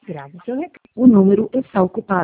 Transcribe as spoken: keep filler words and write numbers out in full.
Grave o seu recado. O número está ocupado.